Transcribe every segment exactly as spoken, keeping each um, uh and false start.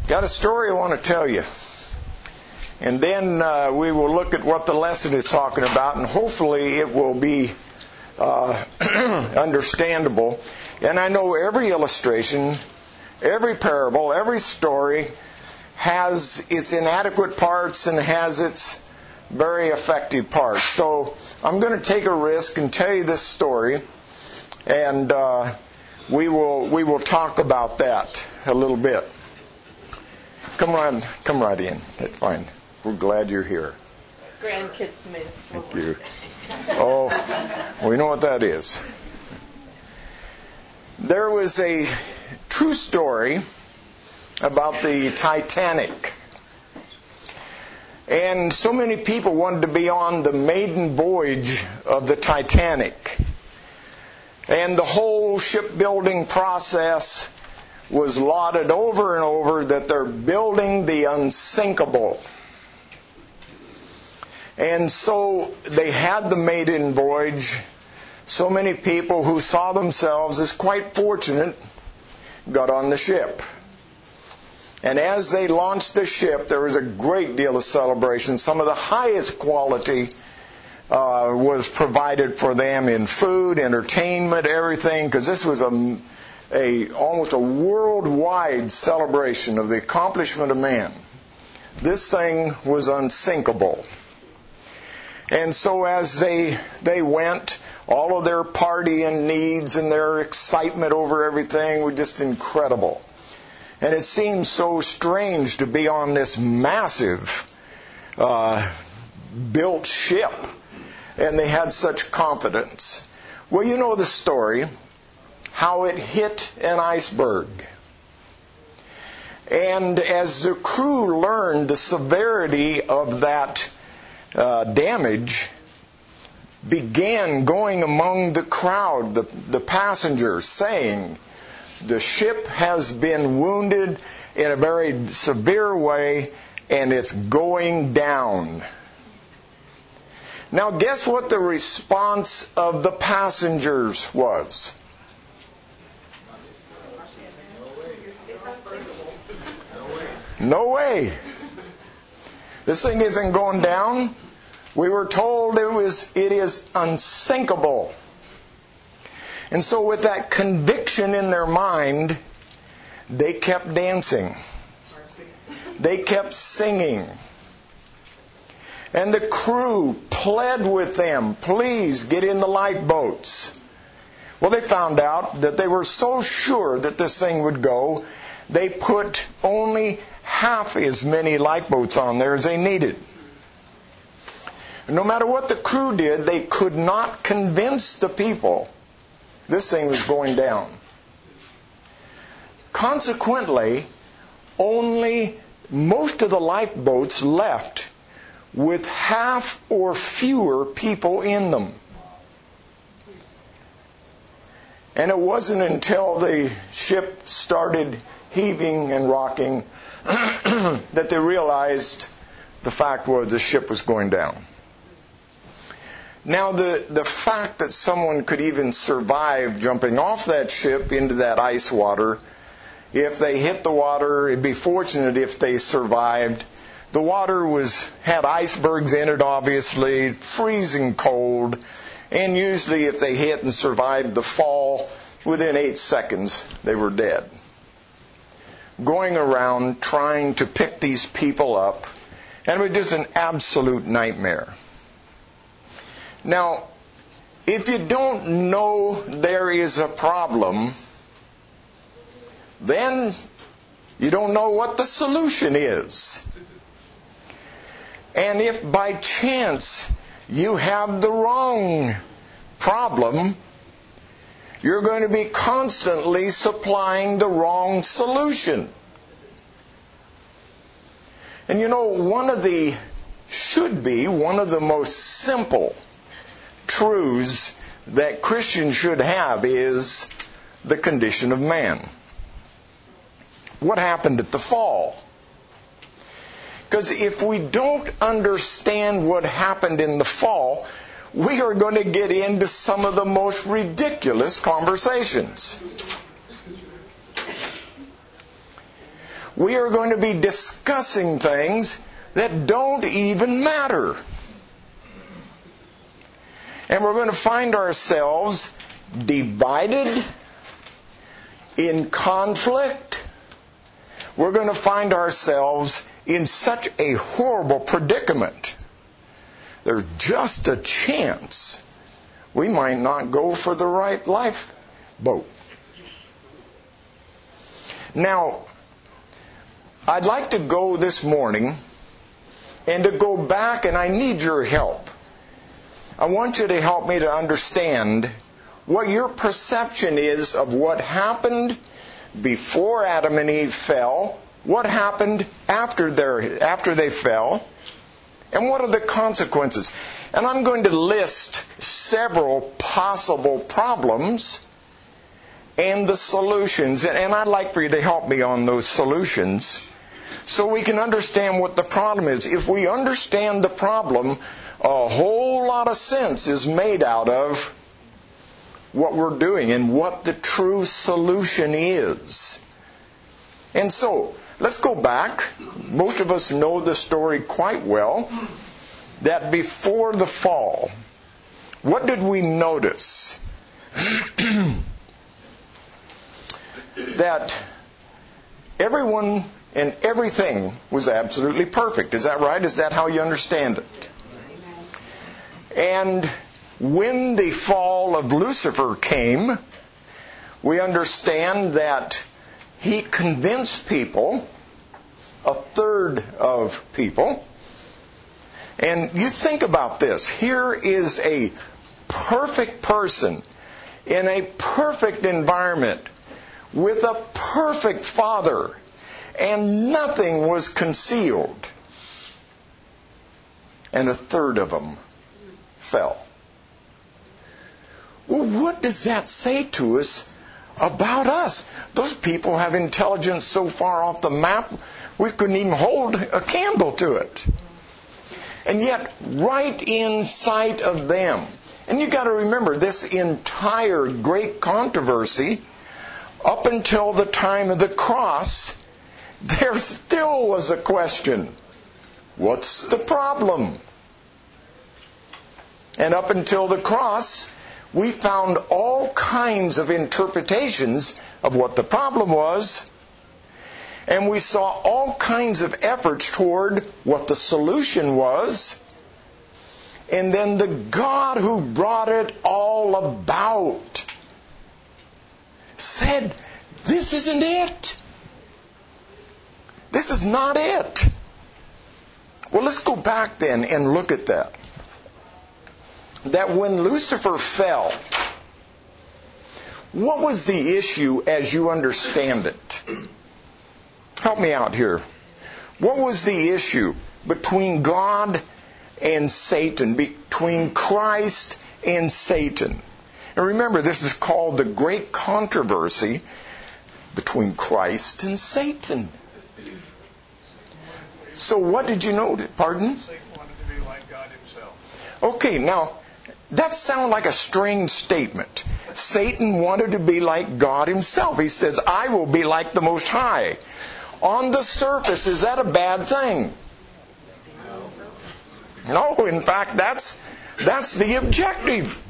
Got a story I want to tell you. And then uh, we will look at what the lesson is talking about, and hopefully it will be uh, understandable. And I know every illustration, every parable, every story has its inadequate parts and has its very effective parts. So I'm going to take a risk and tell you this story, and uh, we will we will talk about that a little bit. Come right, come right in. That's fine. We're glad you're here. Grandkids made us Thank you. Oh, we know what that is. There was a true story about the Titanic. And so many people wanted to be on the maiden voyage of the Titanic. And the whole shipbuilding process was lauded over and over that they're building the unsinkable. And so they had the maiden voyage. So many people who saw themselves as quite fortunate got on the ship. And as they launched the ship, there was a great deal of celebration. Some of the highest quality uh, was provided for them in food, entertainment, everything, because this was a, a almost a worldwide celebration of the accomplishment of man. This thing was unsinkable. And so as they they went, all of their partying needs and their excitement over everything were just incredible. And it seemed so strange to be on this massive uh, built ship. And they had such confidence. Well, you know the story, how it hit an iceberg. And as the crew learned the severity of that uh, damage, began going among the crowd, the, the passengers, saying, the ship has been wounded in a very severe way, and it's going down. Now, guess what the response of the passengers was? No way. This thing isn't going down. We were told it was it is unsinkable. And so with that conviction in their mind, they kept dancing. They kept singing. And the crew pled with them, please get in the lifeboats. Well, they found out that they were so sure that this thing would go, they put only half as many lifeboats on there as they needed. And no matter what the crew did, they could not convince the people this thing was going down. Consequently, only most of the lifeboats left with half or fewer people in them. And it wasn't until the ship started heaving and rocking that they realized the fact was the ship was going down. Now, the, the fact that someone could even survive jumping off that ship into that ice water, if they hit the water, it'd be fortunate if they survived. The water was had icebergs in it, obviously, freezing cold, and usually if they hit and survived the fall, within eight seconds they were dead. Going around trying to pick these people up, and it was just an absolute nightmare. Now, if you don't know there is a problem, then you don't know what the solution is. And if by chance you have the wrong problem, you're going to be constantly supplying the wrong solution. And you know, one of the, should be one of the most simple truths that Christians should have is the condition of man. What happened at the fall? Because if we don't understand what happened in the fall, we are going to get into some of the most ridiculous conversations. we are going to be discussing things that don't even matter. And we're going to find ourselves divided, in conflict. We're going to find ourselves in such a horrible predicament. There's just a chance we might not go for the right lifeboat. Now, I'd like to go this morning and to go back, and I need your help. I want you to help me to understand what your perception is of what happened before Adam and Eve fell, what happened after their after they fell, and what are the consequences. And I'm going to list several possible problems and the solutions. And I'd like for you to help me on those solutions so we can understand what the problem is. If we understand the problem, a whole lot of sense is made out of what we're doing and what the true solution is. And so, let's go back. Most of us know the story quite well, that before the fall, what did we notice? That everyone and everything was absolutely perfect. Is that right? Is that how you understand it? And when the fall of Lucifer came, we understand that he convinced people, a third of people. And you think about this. Here is a perfect person in a perfect environment with a perfect father, and nothing was concealed. And a third of them fell. Well, what does that say to us about us? Those people have intelligence so far off the map, we couldn't even hold a candle to it. And yet, right in sight of them, and you've got to remember, this entire great controversy, up until the time of the cross, there still was a question. What's the problem? And up until the cross, we found all kinds of interpretations of what the problem was. And we saw all kinds of efforts toward what the solution was. And then the God who brought it all about said, this isn't it. This is not it. Well, let's go back then and look at that. That when Lucifer fell, what was the issue as you understand it? Help me out here. What was the issue between God and Satan, between Christ and Satan? And remember, this is called the great controversy between Christ and Satan. So what did you know? Pardon? Satan wanted to be like God himself. Okay, now, that sounds like a strange statement. Satan wanted to be like God himself. He says, I will be like the Most High. On the surface, is that a bad thing? No, in fact, that's that's the objective.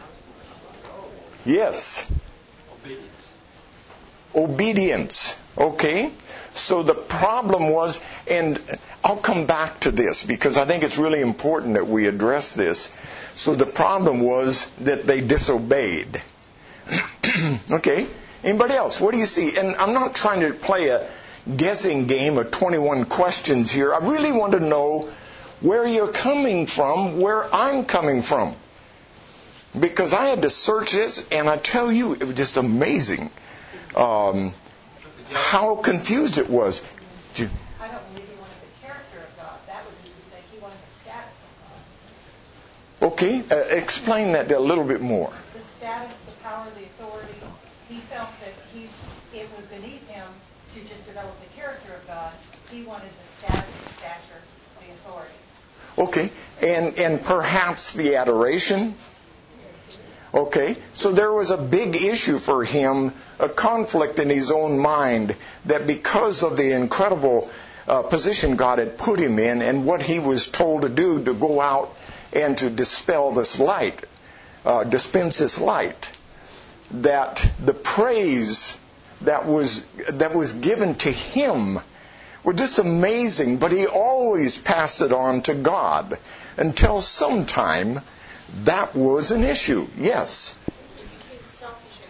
Yes. Obedience. Obedience. Okay. So the problem was, and I'll come back to this because I think it's really important that we address this. So the problem was that they disobeyed. Okay. Anybody else? What do you see? And I'm not trying to play a guessing game of twenty-one questions here. I really want to know where you're coming from, where I'm coming from. Because I had to search this, and I tell you, it was just amazing um, how confused it was. I don't believe he wanted the character of God. That was his mistake. He wanted the status of God. Okay, uh, explain that a little bit more. The status, the power, the authority. He felt that he it was beneath him to just develop the character of God. He wanted the status, the stature, the authority. Okay, and and perhaps the adoration. Okay, so there was a big issue for him, a conflict in his own mind, that because of the incredible uh, position God had put him in and what he was told to do, to go out and to dispel this light, uh, dispense this light, that the praise that was that was given to him was just amazing, but he always passed it on to God until sometime that was an issue. Yes. He became selfish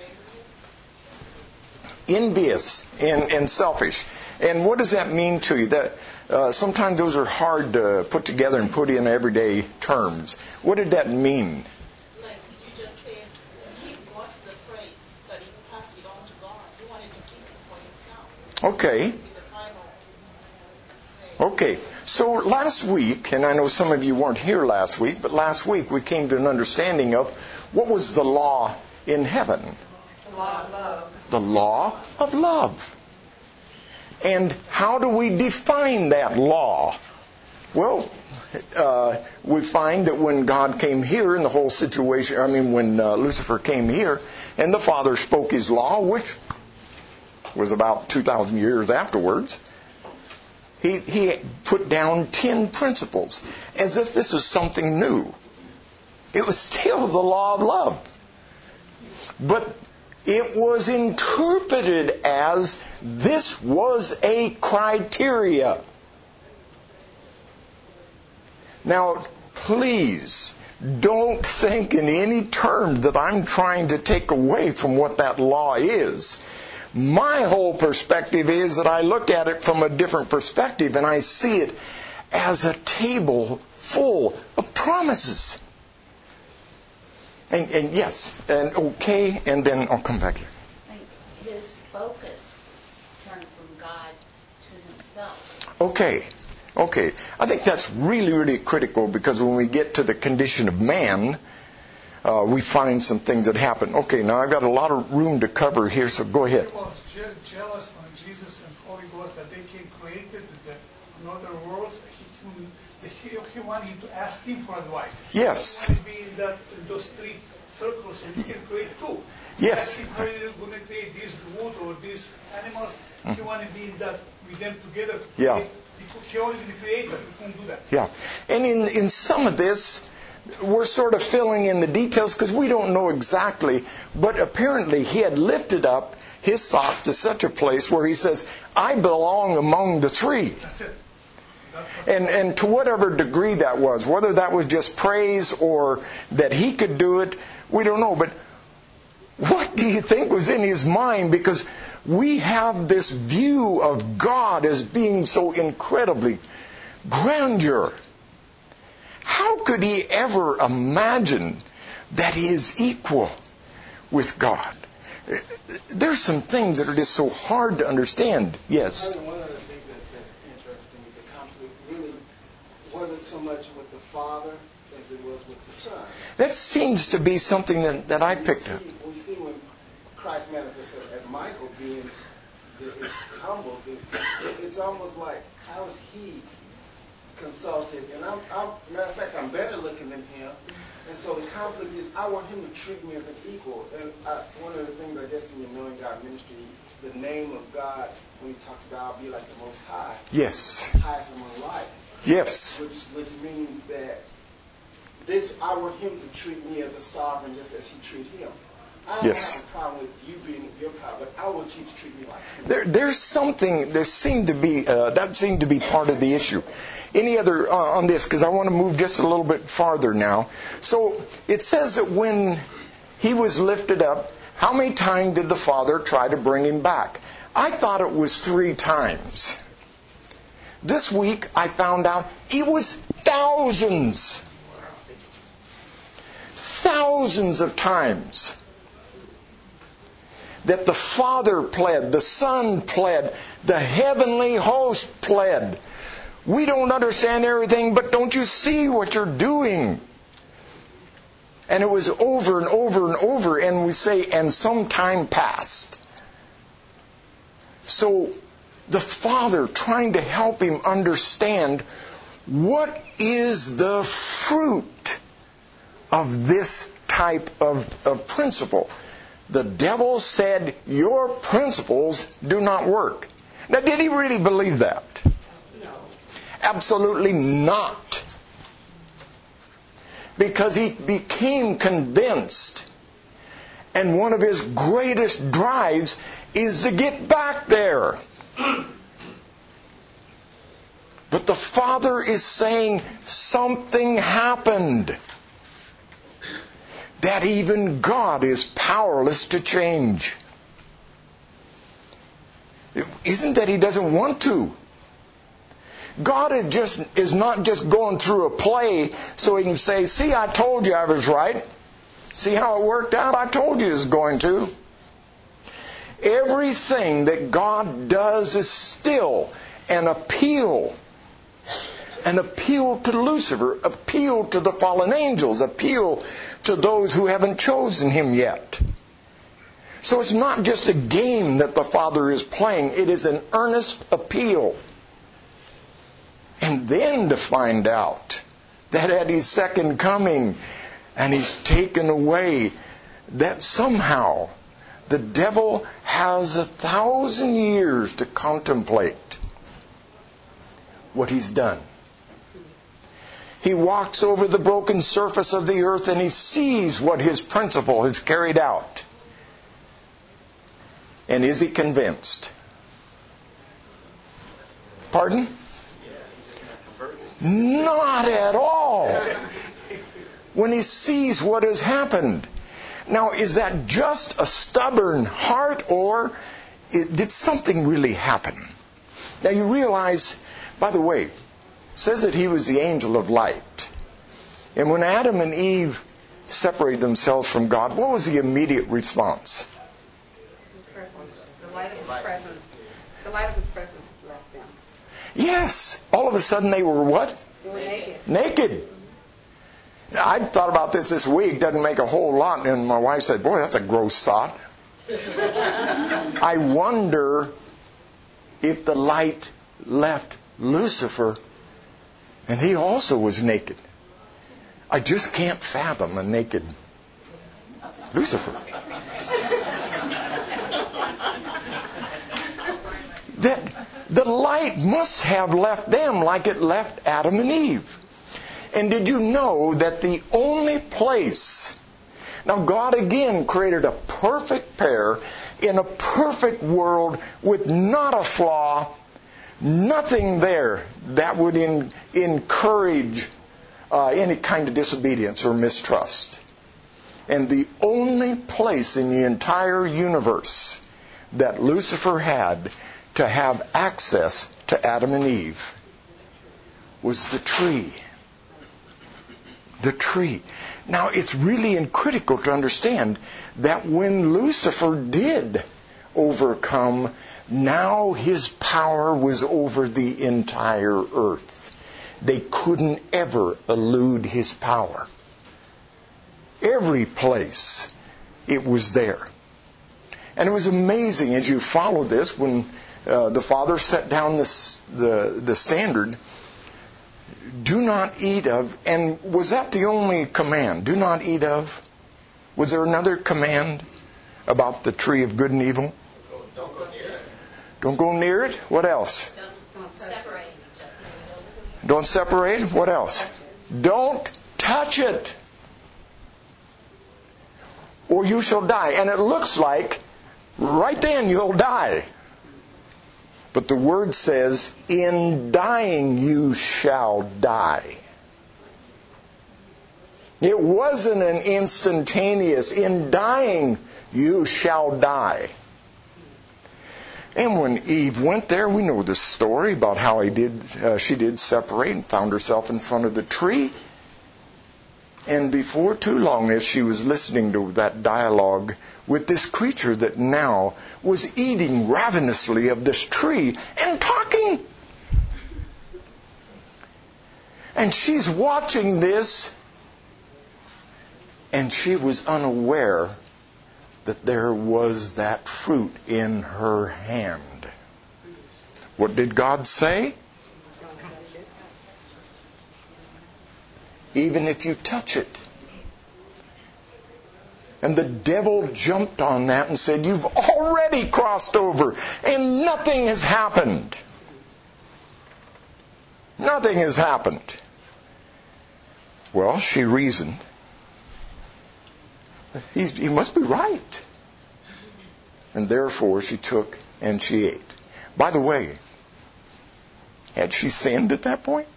and envious. Envious and, and selfish. And what does that mean to you? That uh, sometimes those are hard to put together and put in everyday terms. What did that mean? Like you just said, he wants the praise, but he passed it on to God. He wanted to keep it for himself. Okay. To be the final say. Okay. So last week, and I know some of you weren't here last week, but last week we came to an understanding of what was the law in heaven. The law of love. The law of love. And how do we define that law? Well, uh, we find that when God came here in the whole situation, I mean when uh, Lucifer came here and the Father spoke His law, which was about two thousand years afterwards, he, he put down ten principles as if this was something new. It was still the law of love. But it was interpreted as this was a criteria. Now, please, don't think in any terms that I'm trying to take away from what that law is. My whole perspective is that I look at it from a different perspective, and I see it as a table full of promises. And, and yes, and okay, and then I'll come back here. His focus turned from God to himself. Okay, okay. I think that's really, really critical, because when we get to the condition of man, uh, we find some things that happen. Okay, now I've got a lot of room to cover here, so go ahead. He was je- jealous when Jesus and Holy Ghost that they came created the another worlds. He, he, he wanted to ask him for advice. Yes. He wanted to be in, that, in those three circles so he can create two. Yes. Ask him how you're going to create this wood or these animals. Mm. He wanted to be in that with them together. To yeah. He, he only the creator. He couldn't do that. Yeah. And in, in some of this, we're sort of filling in the details because we don't know exactly. But apparently he had lifted up his thoughts to such a place where he says, I belong among the three. That's it. And and to whatever degree that was, whether that was just praise or that he could do it, we don't know. But what do you think was in his mind? Because we have this view of God as being so incredibly grandeur. How could he ever imagine that he is equal with God? There's some things that are just so hard to understand. Yes. One of the things that, that's interesting is the conflict really wasn't so much with the Father as it was with the Son. That seems to be something that, that I we picked see, up. We see when Christ manifested as Michael being the, is humble, it, it's almost like, how is he consulted? And I'm, I'm, matter of fact, I'm better looking than him. And so the conflict is, I want him to treat me as an equal. And I, one of the things, I guess, in your Knowing God ministry, the name of God, when he talks about, I'll be like the Most High. Yes. Highest among life. Yes. Which, which means that this, I want him to treat me as a sovereign just as he treated him. I don't yes. have a problem with you being your power, but I want you to treat me like him. There, there's something, there seemed to be, uh, that seemed to be part of the issue. Any other, uh, on this, because I want to move just a little bit farther now. So, it says that when he was lifted up, how many times did the Father try to bring him back? I thought it was three times. This week, I found out it was thousands. Thousands of times. That the Father pled, the Son pled, the heavenly host pled. We don't understand everything, but don't you see what you're doing? And it was over and over and over, and we say, and some time passed. So the Father trying to help him understand what is the fruit of this type of, of principle. The devil said, your principles do not work. Now, did he really believe that? No. Absolutely not. Because he became convinced. And one of his greatest drives is to get back there. But the Father is saying something happened that even God is powerless to change. It isn't that He doesn't want to. God is just is not just going through a play so He can say, see, I told you I was right. See how it worked out? I told you it was going to. Everything that God does is still an appeal. An appeal to Lucifer, appeal to the fallen angels, appeal to those who haven't chosen Him yet. So it's not just a game that the Father is playing. It is an earnest appeal. And then to find out that at His second coming, and He's taken away, that somehow the devil has a thousand years to contemplate what he's done. He walks over the broken surface of the earth and he sees what his principle has carried out. And is he convinced? Pardon? Not at all. When he sees what has happened. Now, is that just a stubborn heart, or did something really happen? Now, you realize, by the way, it says that he was the angel of light. And when Adam and Eve separated themselves from God, what was the immediate response? The light of His presence. The light of His presence left them. Yes. All of a sudden they were what? They were naked. Naked. I thought about this this week. Doesn't make a whole lot. And my wife said, boy, that's a gross thought. I wonder if the light left Lucifer and he also was naked. I just can't fathom a naked Lucifer. That the light must have left them like it left Adam and Eve. And did you know that the only place... Now God again created a perfect pair in a perfect world with not a flaw, nothing there that would in, encourage uh, any kind of disobedience or mistrust. And the only place in the entire universe that Lucifer had to have access to Adam and Eve was the tree. The tree. Now, it's really critical to understand that when Lucifer did overcome, now his power was over the entire earth. They couldn't ever elude his power. Every place it was there. And it was amazing as you followed this when uh, the Father set down this, the, the standard. Do not eat of, and was that the only command? Do not eat of? Was there another command about the tree of good and evil? Don't go near it. Don't go near it? What else? Don't, don't separate. Don't separate? What else? Don't touch it, or you shall die. And it looks like right then you'll die. But the Word says, in dying you shall die. It wasn't an instantaneous, in dying you shall die. And when Eve went there, we know the story about how he did, uh, she did separate and found herself in front of the tree. And before too long, as she was listening to that dialogue with this creature that now was eating ravenously of this tree and talking. And she's watching this, and she was unaware that there was that fruit in her hand. What did God say? Even if you touch it, And the devil jumped on that and said, you've already crossed over and nothing has happened. Nothing has happened. Well, she reasoned. He's, he must be right. And therefore she took and she ate. By the way, had she sinned at that point?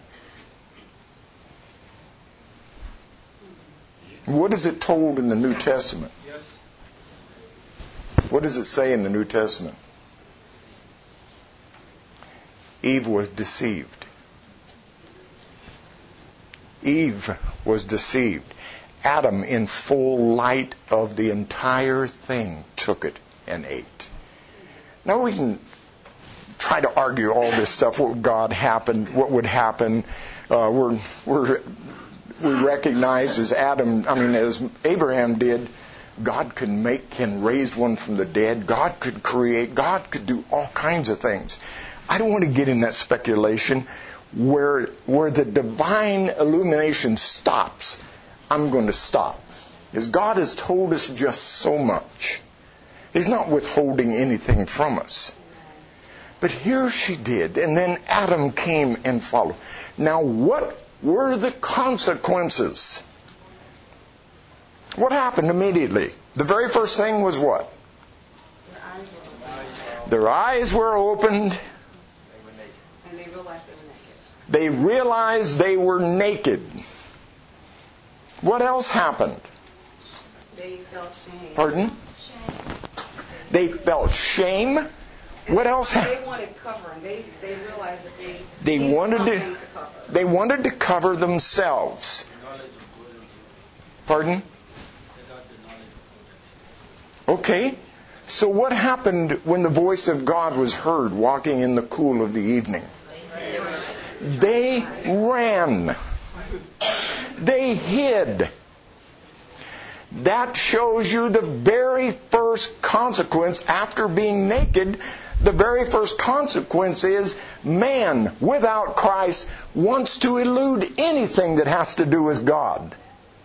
What is it told in the New Testament? What does it say in the New Testament? Eve was deceived. Eve was deceived. Adam, in full light of the entire thing, took it and ate. Now we can try to argue all this stuff. What God happened? What would happen? Uh, we're we're we recognize as Adam, I mean as Abraham did, God could make and raise one from the dead. God could create. God could do all kinds of things. I don't want to get in that speculation where where the divine illumination stops. I'm going to stop. Because God has told us just so much. He's not withholding anything from us. But here she did, and then Adam came and followed. Now, what were the consequences? What happened immediately? The very first thing was what? Their eyes were opened. And they realized they were naked. They realized they were naked. What else happened? They felt shame. Pardon? Shame. They felt shame. What else happened? They wanted covering. They they realized that they They needed wanted something to. to cover. They wanted to cover themselves. Pardon? Okay. So what happened when the voice of God was heard walking in the cool of the evening? They ran. They hid. That shows you the very first consequence after being naked. The very first consequence is man without Christ wants to elude anything that has to do with God.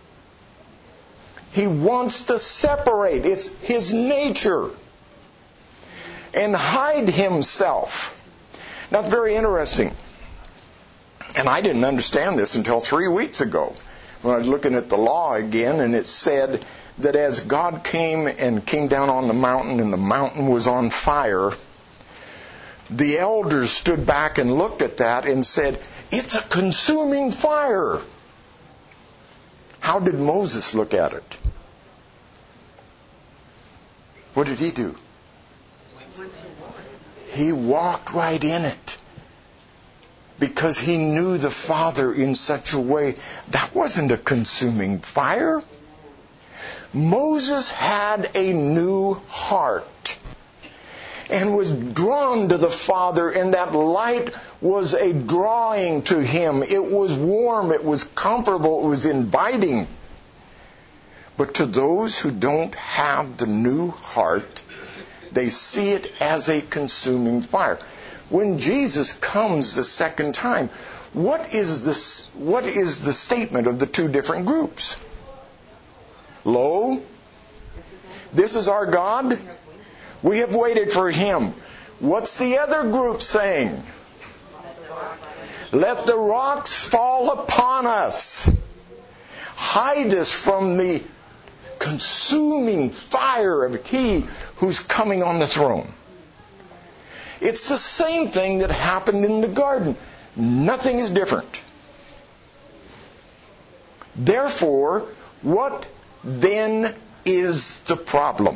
He wants to separate. It's his nature. And hide himself. Now, it's very interesting. And I didn't understand this until three weeks ago when I was looking at the law again, and it said that as God came and came down on the mountain and the mountain was on fire, the elders stood back and looked at that and said, it's a consuming fire. How did Moses look at it? What did he do? He walked right in it. Because he knew the Father in such a way. That wasn't a consuming fire. Moses had a new heart and was drawn to the Father, and that light was a drawing to him. It was warm, it was comfortable, it was inviting. But to those who don't have the new heart, they see it as a consuming fire. When Jesus comes the second time, what is this, what is the statement of the two different groups? Lo, this is our God. We have waited for him. What's the other group saying? Let the rocks fall upon us. Hide us from the consuming fire of he who's coming on the throne. It's the same thing that happened in the garden. Nothing is different. Therefore, what then is the problem?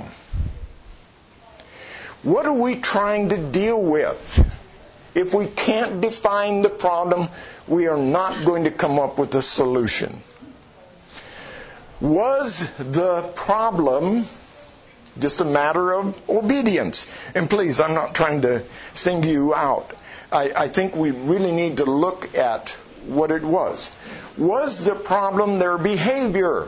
What are we trying to deal with? If we can't define the problem, we are not going to come up with a solution. Was the problem just a matter of obedience? And please, I'm not trying to single you out. I, I think we really need to look at what it was. Was the problem their behavior?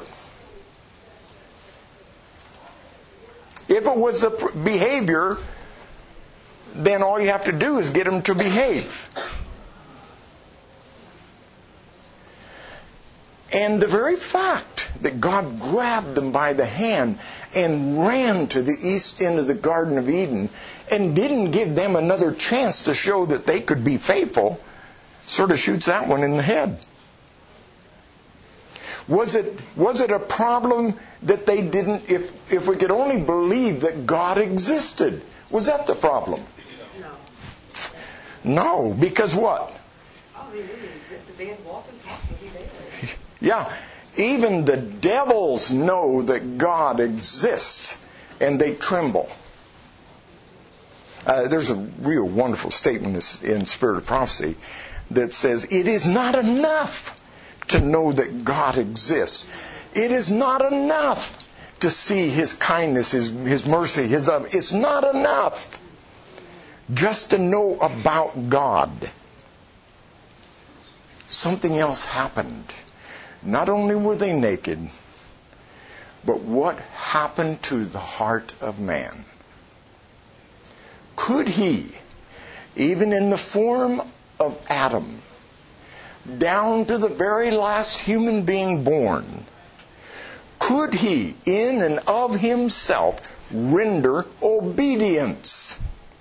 If it was the behavior, then all you have to do is get them to behave. And the very fact that God grabbed them by the hand and ran to the east end of the Garden of Eden and didn't give them another chance to show that they could be faithful sort of shoots that one in the head. Was it was it a problem that they didn't, if if we could only believe that God existed? Was that the problem? No. No, because what? Oh, he really existed. They had walked and talked with him there. Yeah, even the devils know that God exists, and they tremble. Uh, there's a real wonderful statement in Spirit of Prophecy that says, it is not enough to know that God exists. It is not enough to see His kindness, His, His mercy, His love. It's not enough just to know about God. Something else happened. Not only were they naked, but what happened to the heart of man? Could he, even in the form of Adam, down to the very last human being born, could he, in and of himself, render obedience?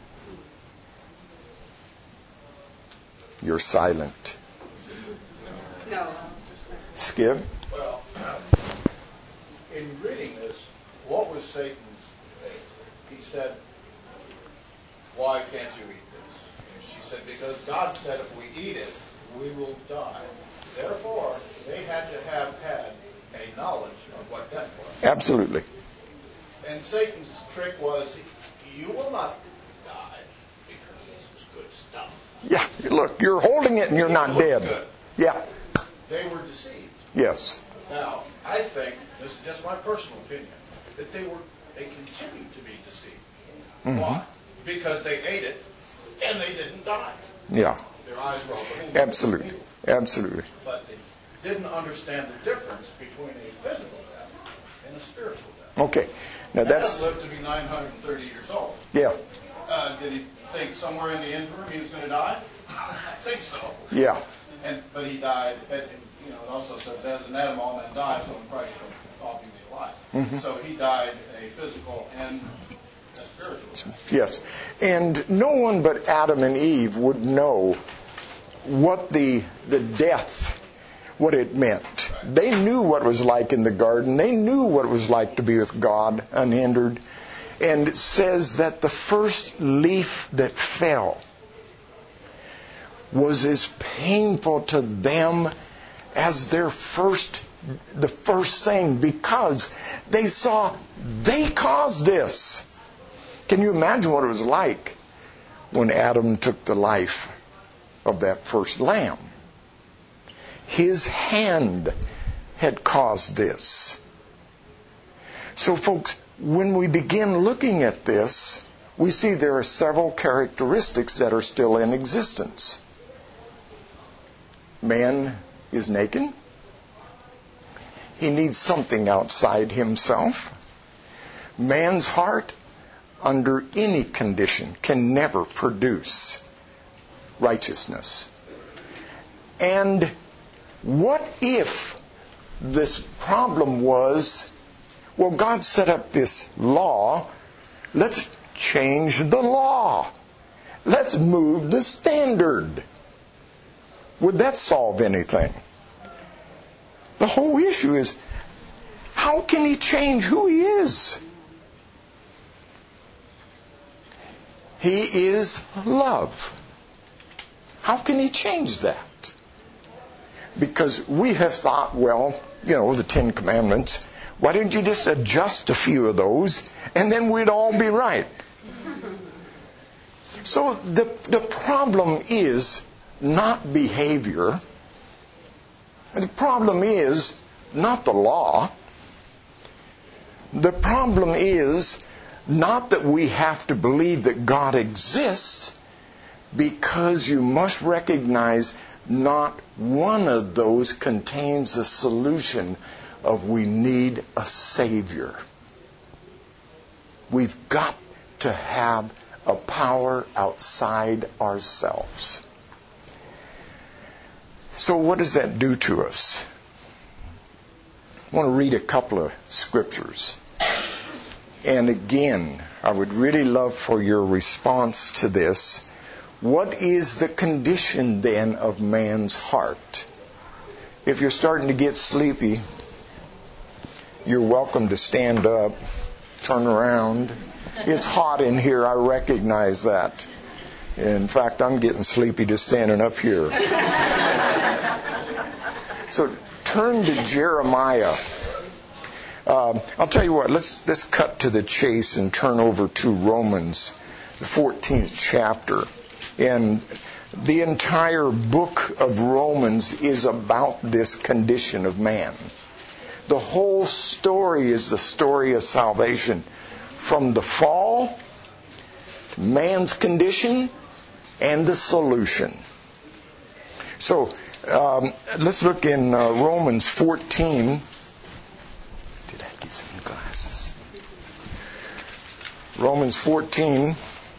You're silent. No. Skip? Well, in reading this, what was Satan's faith? He said, why can't you eat this? And she said, because God said if we eat it, we will die. Therefore, they had to have had a knowledge of what death was. Absolutely. And Satan's trick was, you will not die because this is good stuff. Yeah, look, you're holding it and you're not dead. Good. Yeah. They were deceived. Yes. Now, I think, this is just my personal opinion, that they were they continued to be deceived. Mm-hmm. Why? Because they ate it and they didn't die. Yeah. Their eyes were open. Absolutely. Absolutely. But they didn't understand the difference between a physical death and a spiritual death. Okay. Now that's... Adam lived to be nine hundred thirty years old. Yeah. Uh, did he think somewhere in the interim he was going to die? I think so. Yeah. And but he died. And, you know, it also says, as in Adam all men die, so in Christ shall all be made alive. Mm-hmm. So he died a physical and a spiritual death. Yes. And no one but Adam and Eve would know what the the death, what it meant. Right. They knew what it was like in the garden. They knew what it was like to be with God unhindered. And it says that the first leaf that fell was as painful to them as their first, the first thing, because they saw they caused this. Can you imagine what it was like when Adam took the life of that first lamb? His hand had caused this. So folks, when we begin looking at this, we see there are several characteristics that are still in existence. Man is naked. He needs something outside himself. Man's heart, under any condition, can never produce righteousness. And what if this problem was, well, God set up this law, let's change the law. Let's move the standard. Would that solve anything? The whole issue is, how can He change who He is? He is love. How can He change that? Because we have thought, well, you know, the Ten Commandments, why didn't you just adjust a few of those and then we'd all be right? So the, the problem is not behavior. The problem is not the law. The problem is not that we have to believe that God exists, because you must recognize not one of those contains a solution of we need a Savior. We've got to have a power outside ourselves. So what does that do to us? I want to read a couple of scriptures. And again, I would really love for your response to this. What is the condition then of man's heart? If you're starting to get sleepy, you're welcome to stand up, turn around. It's hot in here, I recognize that. In fact, I'm getting sleepy just standing up here. So turn to Jeremiah. Uh, I'll tell you what, let's, let's cut to the chase and turn over to Romans, the fourteenth chapter. And the entire book of Romans is about this condition of man. The whole story is the story of salvation. From the fall, to man's condition, and the solution. So, um, let's look in uh, Romans fourteen. Did I get some glasses? Romans fourteen.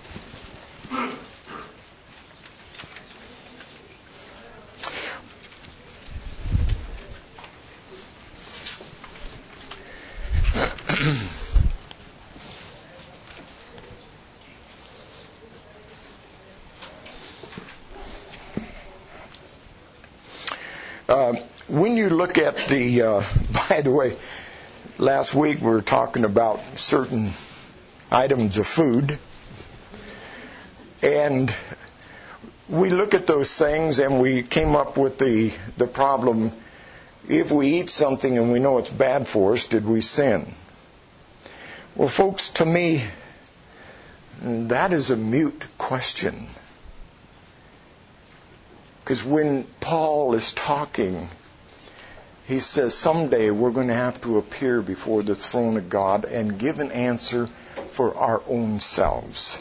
Uh, when you look at the, uh, by the way, last week we were talking about certain items of food, and we look at those things and we came up with the, the problem, if we eat something and we know it's bad for us, did we sin? Well, folks, to me, that is a mute question. Because when Paul is talking, he says someday we're going to have to appear before the throne of God and give an answer for our own selves.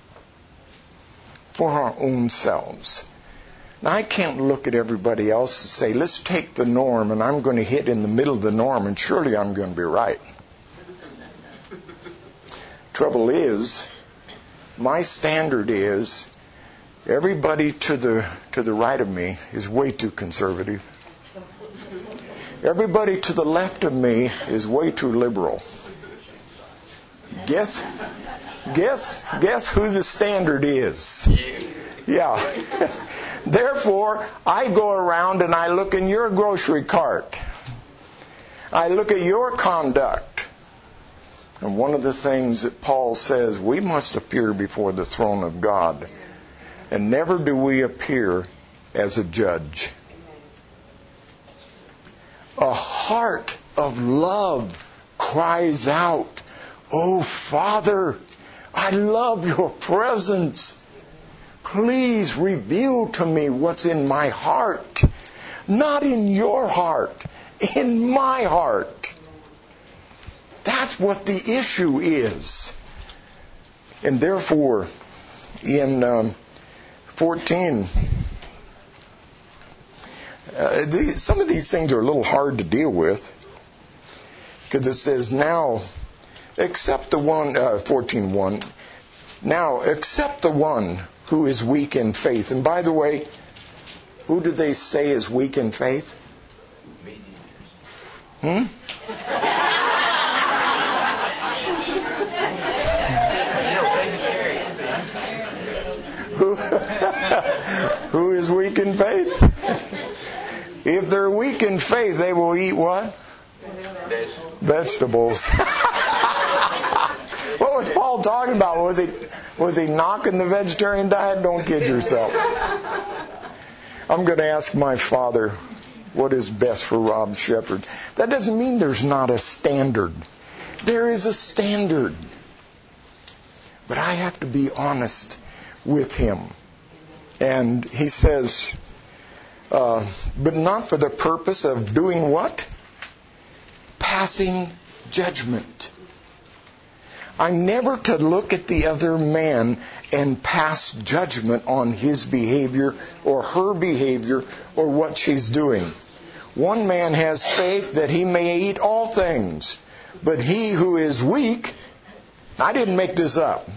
For our own selves. Now, I can't look at everybody else and say, let's take the norm and I'm going to hit in the middle of the norm and surely I'm going to be right. Trouble is, my standard is, everybody to the to the right of me is way too conservative. Everybody to the left of me is way too liberal. Guess guess guess who the standard is? Yeah. Therefore, I go around and I look in your grocery cart. I look at your conduct. And one of the things that Paul says, we must appear before the throne of God. And never do we appear as a judge. A heart of love cries out, "Oh, Father, I love your presence. Please reveal to me what's in my heart. Not in your heart, in my heart." That's what the issue is. And therefore, in um, fourteen, uh, these, some of these things are a little hard to deal with. Because it says, now, except the one, uh, fourteen one, now, except the one who is weak in faith. And by the way, who do they say is weak in faith? Hmm? Who, who is weak in faith? If they're weak in faith, they will eat what? Vegetables. What was Paul talking about? Was he was he knocking the vegetarian diet? Don't kid yourself. I'm going to ask my father what is best for Rob Shepherd. That doesn't mean there's not a standard. There is a standard. But I have to be honest with him. And he says, uh, but not for the purpose of doing what? Passing judgment. I'm never to look at the other man and pass judgment on his behavior or her behavior or what she's doing. One man has faith that he may eat all things, but he who is weak, I didn't make this up.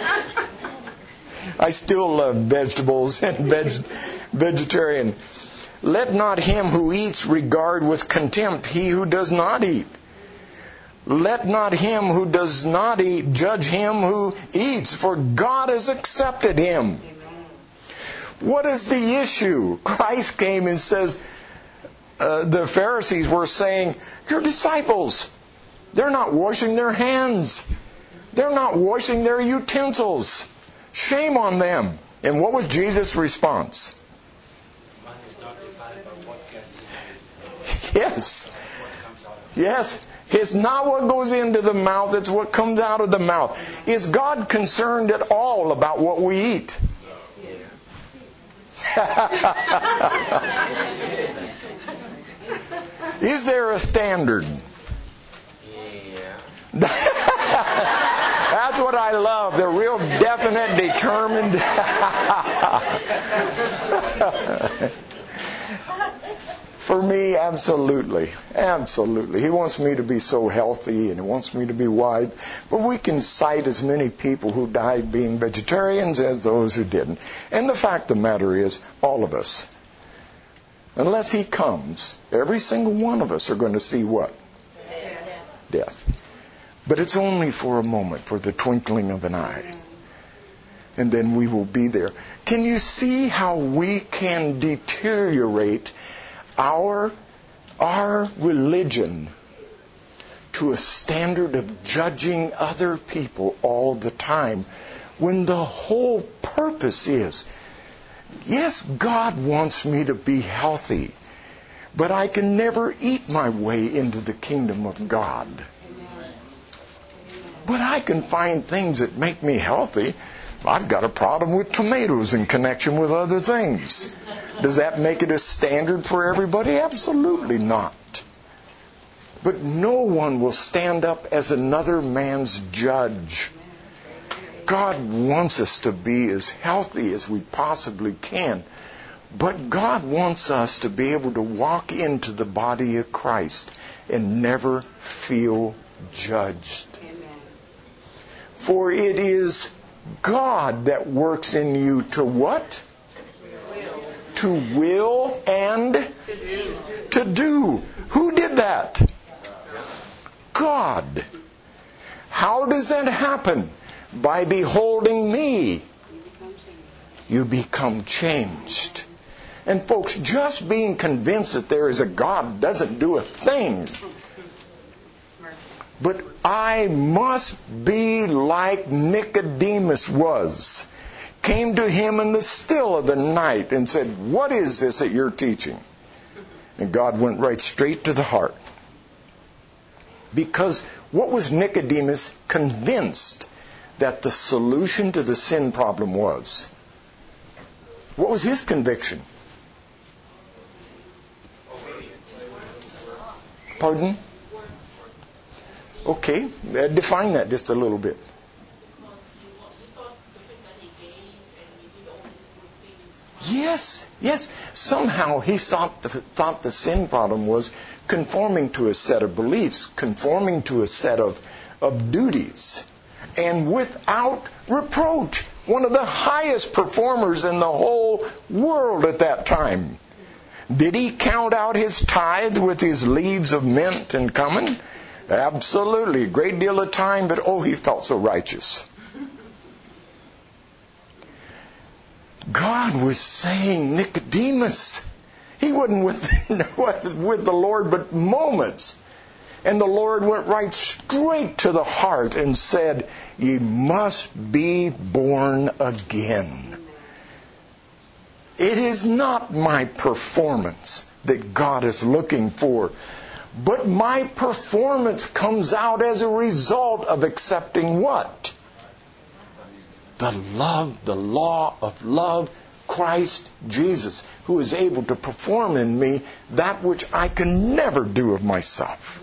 I still love vegetables and veg- vegetarian. Let not him who eats regard with contempt he who does not eat. Let not him who does not eat judge him who eats, for God has accepted him. What is the issue? Christ came and says, uh, the Pharisees were saying, your disciples, they're not washing their hands. They're not washing their utensils. Shame on them. And what was Jesus' response? Man is not defined by what gets in his Yes. what comes out of Yes. It's not what goes into the mouth, it's what comes out of the mouth. Is God concerned at all about what we eat? Is there a standard? Yeah. That's what I love. They're real definite, determined. For me, absolutely. Absolutely. He wants me to be so healthy and He wants me to be wise. But we can cite as many people who died being vegetarians as those who didn't. And the fact of the matter is, all of us, unless He comes, every single one of us are going to see what? Death. Death. But it's only for a moment, for the twinkling of an eye. And then we will be there. Can you see how we can deteriorate our, our religion to a standard of judging other people all the time, when the whole purpose is, yes, God wants me to be healthy, but I can never eat my way into the kingdom of God. But I can find things that make me healthy. I've got a problem with tomatoes in connection with other things. Does that make it a standard for everybody? Absolutely not. But no one will stand up as another man's judge. God wants us to be as healthy as we possibly can. But God wants us to be able to walk into the body of Christ and never feel judged. For it is God that works in you to what? To will and To do. to do. Who did that? God. How does that happen? By beholding me, you become changed. And folks, just being convinced that there is a God doesn't do a thing. But I must be like Nicodemus was. Came to him in the still of the night and said, what is this that you're teaching? And God went right straight to the heart. Because what was Nicodemus convinced that the solution to the sin problem was? What was his conviction? Pardon? Okay, define that just a little bit. Yes, yes. Somehow he thought the, thought the sin problem was conforming to a set of beliefs, conforming to a set of, of duties. And without reproach, one of the highest performers in the whole world at that time. Did he count out his tithe with his leaves of mint and cumin? Absolutely. A great deal of time, but oh, he felt so righteous. God was saying, Nicodemus, he wasn't with, with the Lord but moments. And the Lord went right straight to the heart and said, ye must be born again. It is not my performance that God is looking for, but my performance comes out as a result of accepting what? The love, the law of love, Christ Jesus, who is able to perform in me that which I can never do of myself.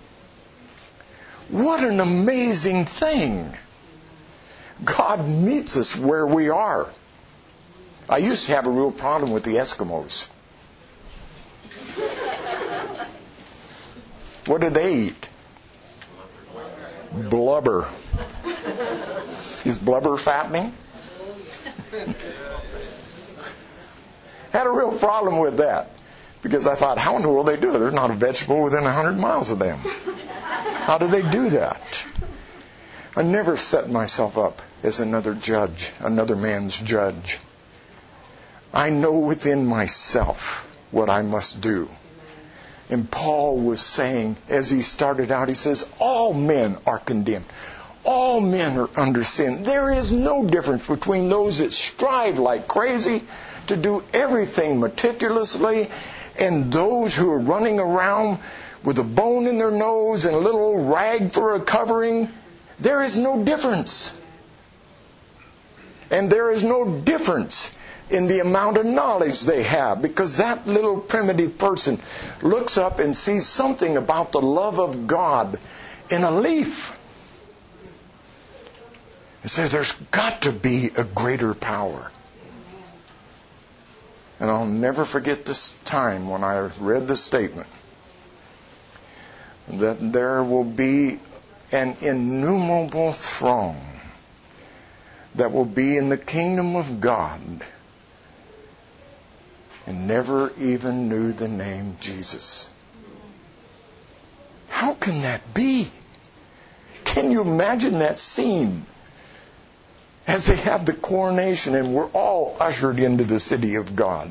What an amazing thing. God meets us where we are. I used to have a real problem with the Eskimos. What did they eat? Blubber. Is blubber fattening? Had a real problem with that. Because I thought, how in the world do they do it? There's not a vegetable within a hundred miles of them. How do they do that? I never set myself up as another judge, another man's judge. I know within myself what I must do. And Paul was saying, as he started out, he says, all men are condemned. All men are under sin. There is no difference between those that strive like crazy to do everything meticulously and those who are running around with a bone in their nose and a little old rag for a covering. There is no difference. And there is no difference in the amount of knowledge they have, because that little primitive person looks up and sees something about the love of God in a leaf. It says there's got to be a greater power. And I'll never forget this time when I read the statement that there will be an innumerable throng that will be in the kingdom of God and never even knew the name Jesus. How can that be? Can you imagine that scene as they have the coronation and we're all ushered into the city of God?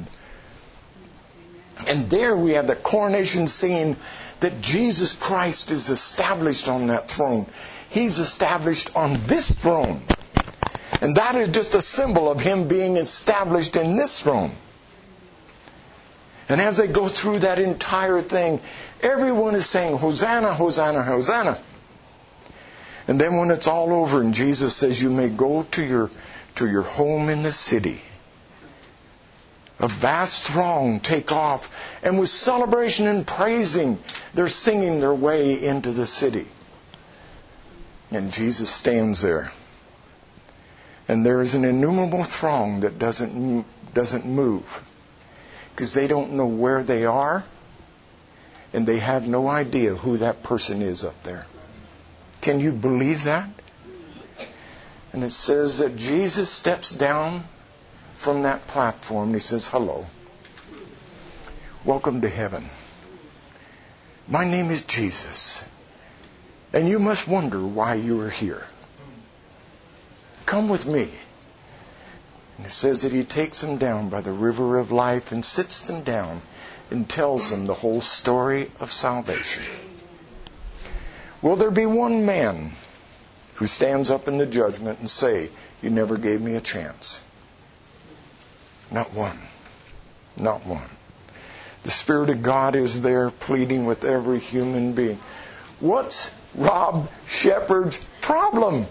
And there we have the coronation scene that Jesus Christ is established on that throne. He's established on this throne. And that is just a symbol of Him being established in this throne. And as they go through that entire thing, everyone is saying, Hosanna, Hosanna, Hosanna. And then when it's all over and Jesus says, you may go to your, to your home in the city, a vast throng take off. And with celebration and praising, they're singing their way into the city. And Jesus stands there. And there is an innumerable throng that doesn't, doesn't move. Because they don't know where they are. And they have no idea who that person is up there. Can you believe that? And it says that Jesus steps down from that platform and He says, hello. Welcome to heaven. My name is Jesus. And you must wonder why you are here. Come with me. And it says that He takes them down by the river of life and sits them down and tells them the whole story of salvation. Will there be one man who stands up in the judgment and say, you never gave me a chance? Not one. Not one. The Spirit of God is there pleading with every human being. What's Rob Shepard's problem?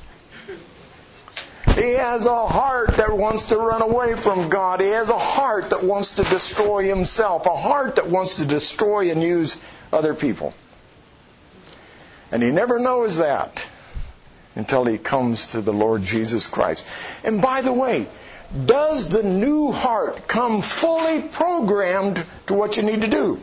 He has a heart that wants to run away from God. He has a heart that wants to destroy himself. A heart that wants to destroy and use other people. And he never knows that until he comes to the Lord Jesus Christ. And by the way, does the new heart come fully programmed to what you need to do?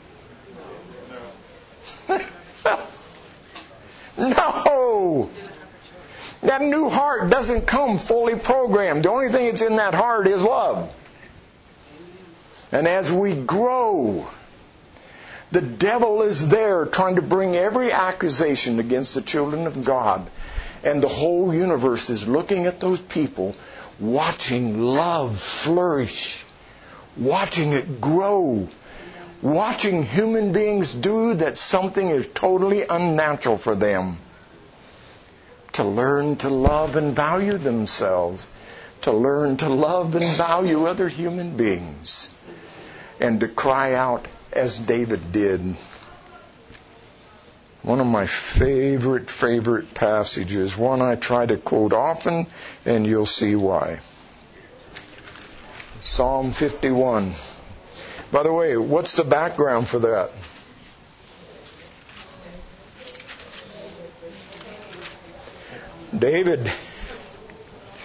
No! That new heart doesn't come fully programmed. The only thing that's in that heart is love. And as we grow, the devil is there trying to bring every accusation against the children of God. And the whole universe is looking at those people, watching love flourish, watching it grow, watching human beings do that something is totally unnatural for them. To learn to love and value themselves, to learn to love and value other human beings, and to cry out as David did. One of my favorite, favorite passages, one I try to quote often, and you'll see why. Psalm fifty-one. By the way, what's the background for that? David,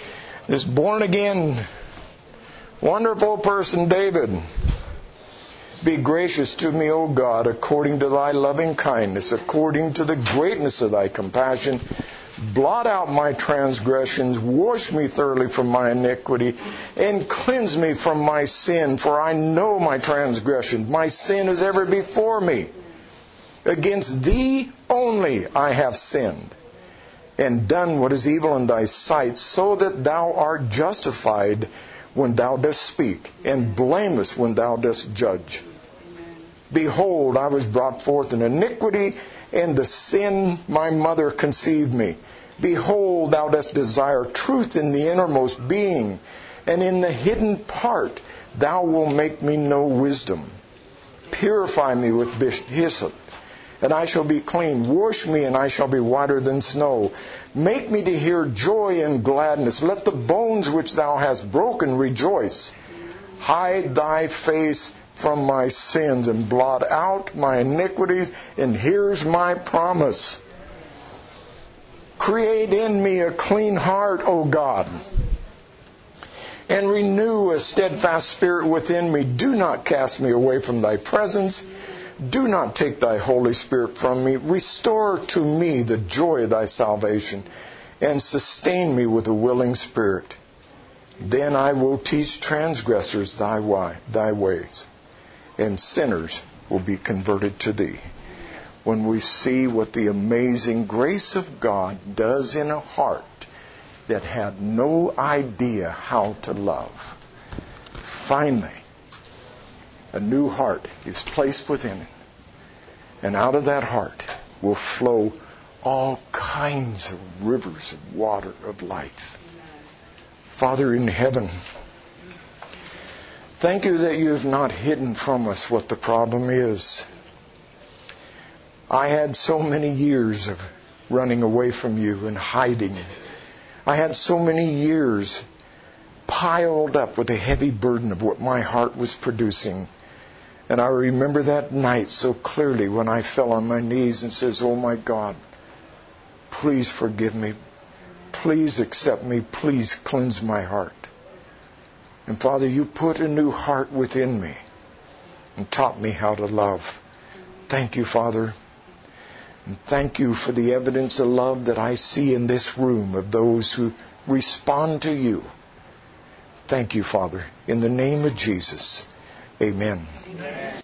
this born again, wonderful person David, Be gracious to me, O God, according to thy loving kindness, according to the greatness of thy compassion. Blot out my transgressions, wash me thoroughly from my iniquity, and cleanse me from my sin, for I know my transgression. My sin is ever before me. Against thee only I have sinned, and done what is evil in thy sight, so that thou art justified when thou dost speak, and blameless when thou dost judge. Behold, I was brought forth in iniquity, and the sin my mother conceived me. Behold, thou dost desire truth in the innermost being, and in the hidden part thou wilt make me know wisdom. Purify me with hyssop, and I shall be clean. Wash me, and I shall be whiter than snow. Make me to hear joy and gladness. Let the bones which thou hast broken rejoice. Hide thy face from my sins, and blot out my iniquities. And here's my promise. Create in me a clean heart, O God, and renew a steadfast spirit within me. Do not cast me away from thy presence. Do not take thy Holy Spirit from me. Restore to me the joy of thy salvation, and sustain me with a willing spirit. Then I will teach transgressors thy way, thy ways, and sinners will be converted to thee. When we see what the amazing grace of God does in a heart that had no idea how to love, finally, a new heart is placed within it. And out of that heart will flow all kinds of rivers of water of life. Father in heaven, thank you that you have not hidden from us what the problem is. I had so many years of running away from you and hiding. I had so many years piled up with a heavy burden of what my heart was producing. And I remember that night so clearly when I fell on my knees and says, oh my God, please forgive me. Please accept me. Please cleanse my heart. And Father, you put a new heart within me and taught me how to love. Thank you, Father. And thank you for the evidence of love that I see in this room of those who respond to you. Thank you, Father. In the name of Jesus, amen. Amen.